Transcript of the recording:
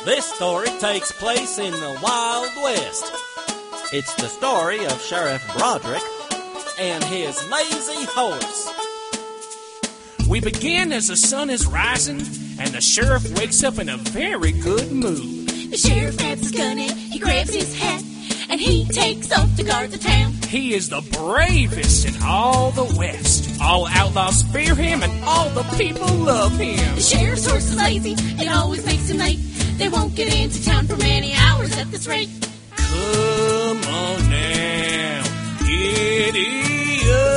This story takes place in the Wild West. It's the story of Sheriff Broderick and his lazy horse. We begin as the sun is rising, and the sheriff wakes up in a very good mood. The sheriff grabs his gun and he grabs his hat, and he takes off to guard the town. He is the bravest in all the West. All outlaws fear him, and all the people love him. The sheriff's horse is lazy, it always makes him late. They won't get into town for many hours at this rate. Come on now, giddy up.